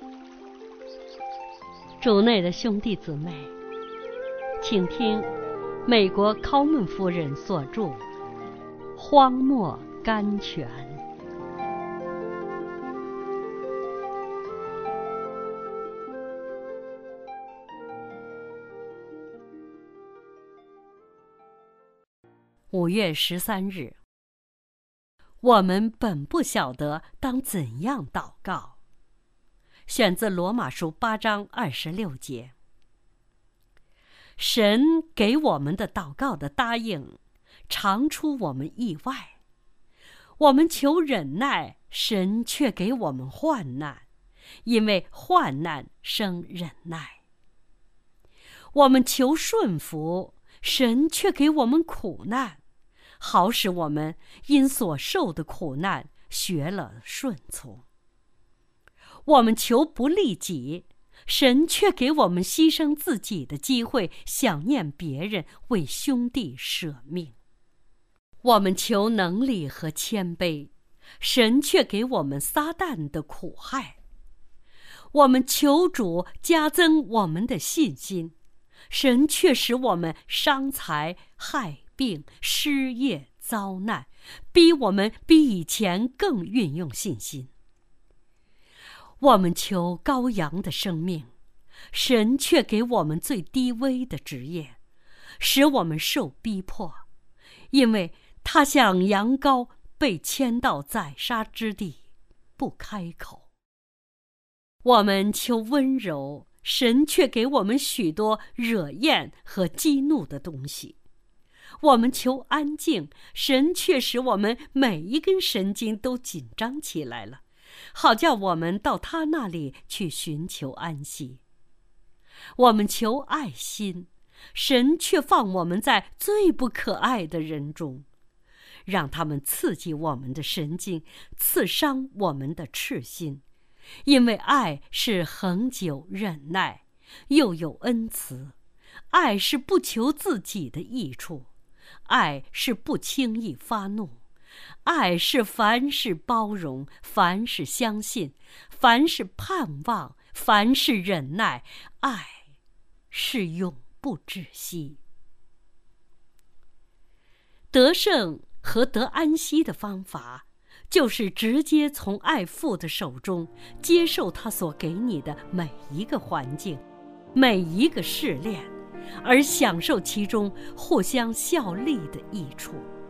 主内的兄弟姊妹，请听美国考门夫人所著《荒漠甘泉》。5月13日，我们本不晓得当怎样祷告。选自罗马书8章26节。神给我们的祷告的答应，常出我们意外。我们求忍耐，神却给我们患难，因为患难生忍耐。我们求顺服，神却给我们苦难，好使我们因所受的苦难学了顺从。我们求不利己，神却给我们牺牲自己的机会，想念别人，为兄弟舍命。我们求能力和谦卑，神却给我们撒旦的苦害。我们求主加增我们的信心，神却使我们伤财害病失业遭难，逼我们比以前更运用信心。我们求羔羊的生命，神却给我们最低微的职业，使我们受逼迫，因为他像羊羔被牵到宰杀之地，不开口。我们求温柔，神却给我们许多惹厌和激怒的东西。我们求安静，神却使我们每一根神经都紧张起来了，好叫我们到他那里去寻求安息。我们求爱心，神却放我们在最不可爱的人中，让他们刺激我们的神经，刺伤我们的赤心。因为爱是恒久忍耐，又有恩慈；爱是不求自己的益处，爱是不轻易发怒，爱是凡事包容，凡事相信，凡事盼望，凡事忍耐，爱是永不止息。得胜和得安息的方法，就是直接从爱父的手中接受他所给你的每一个环境，每一个试炼，而享受其中互相效力的益处。